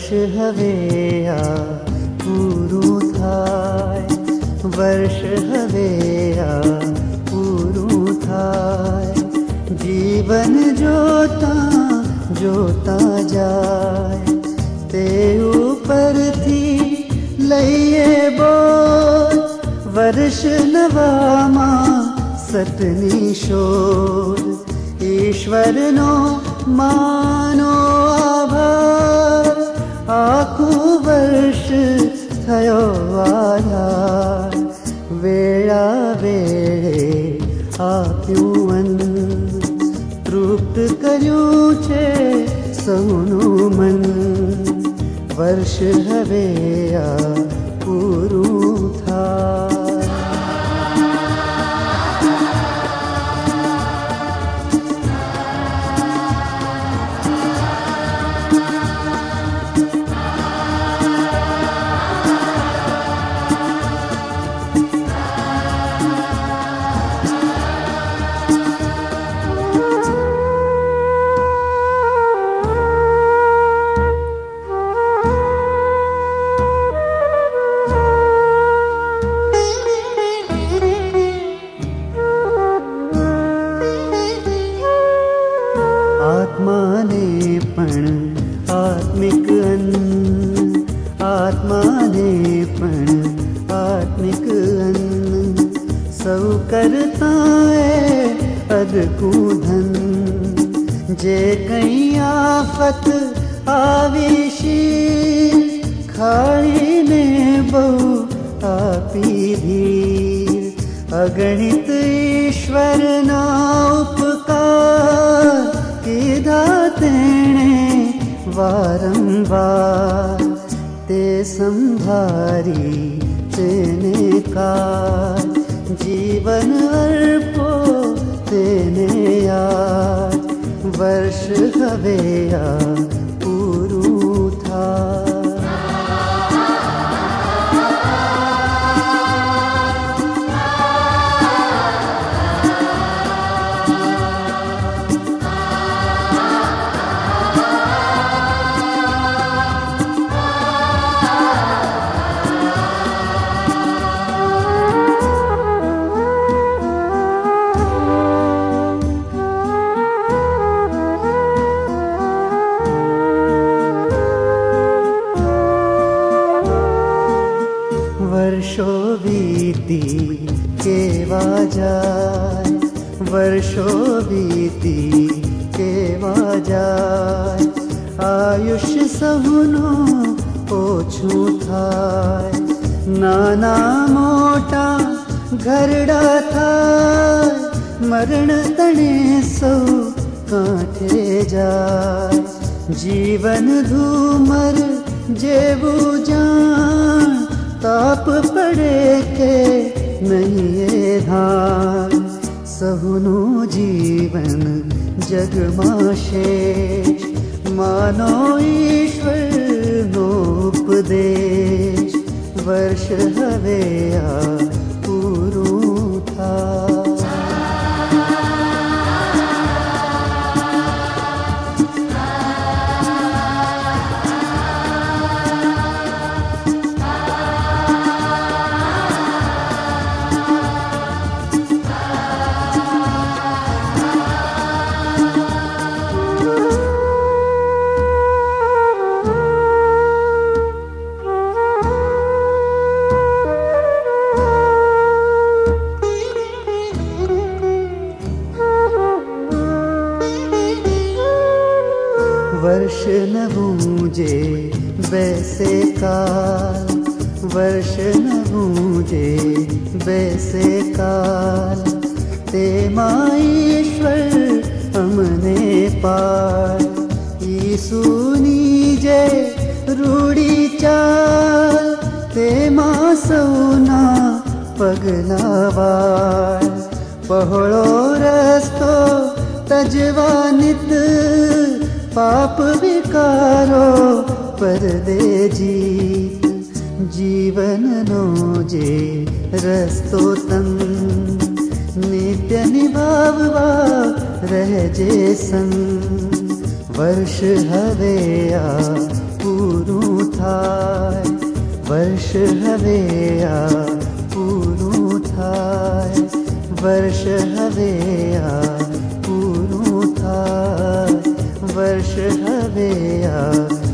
હવે આ પૂરું થાય, વર્ષ હવે આ પૂરું થાય. જીવન જોતા જોતા જાય તે ઉપરથી લઈએ બોલ. વર્ષ નવામાં સતની શોધ, ઈશ્વરનો માનો આભાર. આખું વર્ષ થયો આધાર, વેળા વેળે આપ્યું અન્ન, તૃપ્ત કર્યું છે સૌનું મન. વર્ષ હવે આ પૂરું થાય. આત્માને પણ આત્મિક અન્ન, આત્માને પણ આત્મિક અન્ન. સૌ કરતા એ અદકું ધન, જે કંઈ આફત આવી શીર, ખાળીને બહુ આપી ધીર. અગણિત ઈશ્વરના ઉપકાર કીધા તેણે વારંવાર. તે સંભારી તેને કાર, જીવન અર્પો તેને યાદ. વર્ષ હવે આ પૂરું થાય. વર્ષો વીતી કેવા જાય, વર્ષો વીતી કેવા જાય. આયુષ્ય સહુનું ઓછું થાય, નાના મોટા ઘરડા થાય. મરણ તણે સૌ કાંઠે જાય, જીવન ધૂમર જેવું જાણ. તાપ પડે કે નહીં એ ધાન, સહુનું જીવન જગમાં શેષ. માનો ઈશ્વરનો ઉપદેશ, વર્ષ હવે આ પૂરું થાય. વર્ષ નવું જે બેસે કાલ, વર્ષ નવું જે બેસે કાલ. તેમાં ઈશ્વર અમને પાર, ઈસુની જે રૂડી ચાલ. તેમાં સૌના પગલા વાળ, પહોળો રસ્તો તજવા નિત. પાપ વિકારો પરદે જીત, જીવનનો જે રસ્તો તન. નિત્ય નિભાવવા રહેજે સંગ, વર્ષ હવે આ પૂરું થાય, વર્ષ હવે આ પૂરું થાય, વર્ષ હવે આ પૂરું થાય, વર્ષ હવે આ